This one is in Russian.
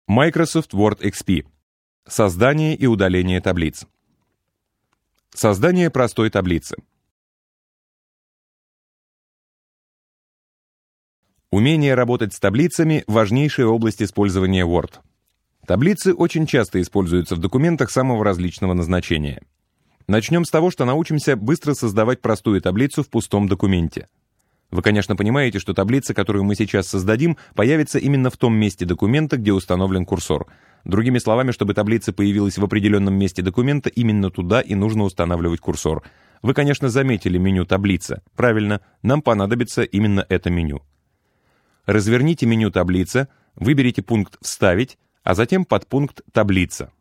Microsoft Word XP. Создание и удаление таблиц. Создание простой таблицы. Умение работать с таблицами – важнейшая область использования Word. Таблицы очень часто используются в документах самого различного назначения. Начнем с того, что научимся быстро создавать простую таблицу в пустом документе. Вы, конечно, понимаете, что таблица, которую мы сейчас создадим, появится именно в том месте документа, где установлен курсор. Другими словами, чтобы таблица появилась в определенном месте документа, именно туда и нужно устанавливать курсор. Вы, конечно, заметили меню «Таблица». Правильно, нам понадобится именно это меню. Разверните меню «Таблица», выберите пункт «Вставить», а затем подпункт «Таблица».